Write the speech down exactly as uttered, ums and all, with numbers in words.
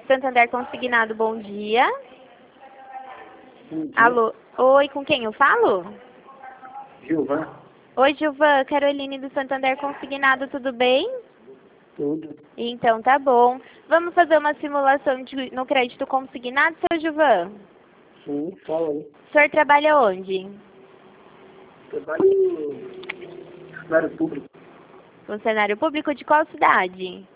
Santander Consignado, bom dia. Bom dia. Alô? Oi, com quem eu falo? Gilvan. Oi, Gilvan. Caroline do Santander Consignado, tudo bem? Tudo. Então, tá bom. Vamos fazer uma simulação de, no crédito consignado, seu Gilvan? Sim, fala aí. O senhor trabalha onde? Trabalho no funcionário público. Funcionário público de qual cidade?